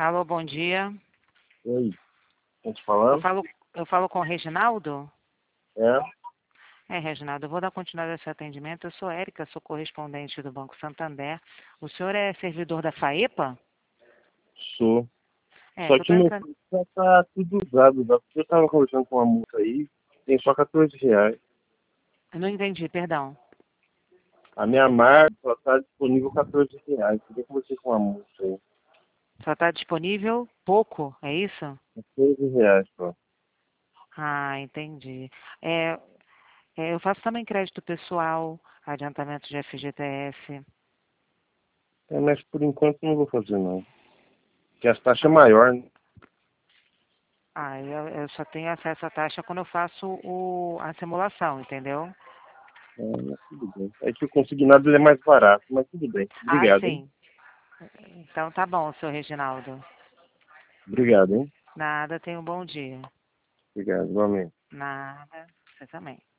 Alô, bom dia. Oi, quem te Eu falando? falo, eu falo com o Reginaldo? É, Reginaldo, eu vou dar continuidade ao seu atendimento. Eu sou Érica, sou correspondente do Banco Santander. O senhor é servidor da FAEPA? sou. É, Só que eu que estou meu entrando. filho já tá tudo usado. Eu tava conversando com uma moça aí, tem só R$ 14. Eu não entendi, perdão. A minha marca só tá disponível R$ 14. Eu conversei com uma moça aí. Só está disponível pouco, é isso? R$ 14 só. Ah, entendi. É, eu faço também crédito pessoal, adiantamento de FGTS. É, mas por enquanto não vou fazer não. Porque as taxas é maior, né? Eu só tenho acesso à taxa quando eu faço a simulação, entendeu? É, mas tudo bem. É que o consignado ele é mais barato, mas tudo bem. Ah, Obrigado, hein? sim. Então tá bom, seu Reginaldo. Obrigado, hein? Nada, tenha um bom dia. Obrigado, igualmente. Nada, você também.